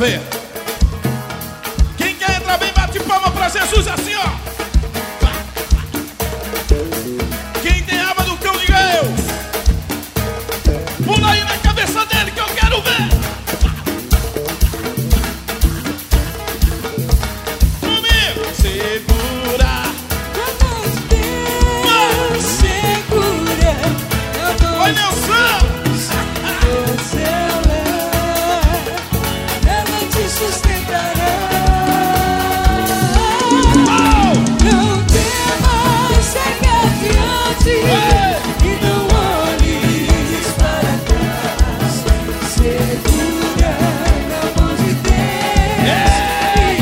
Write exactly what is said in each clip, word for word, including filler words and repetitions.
ver. Quem quer entrar bem, bate palma pra Jesus assim, ó. Quem tem aba do cão, diga eu. Pula aí na cabeça dele que eu quero ver. Comigo. Segura. Oi, Nelson! Ela te sustentará. Oh! Não temas, segue adiante e não olhes para trás. Segura na mão de Deus Yeah! e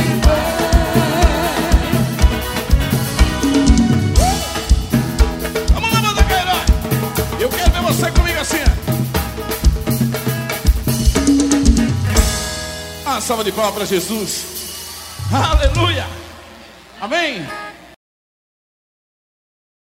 vai. Vamos lá, Banda Cairó! Eu quero ver você comigo assim. Uma salva de palmas para Jesus. Aleluia. Amém.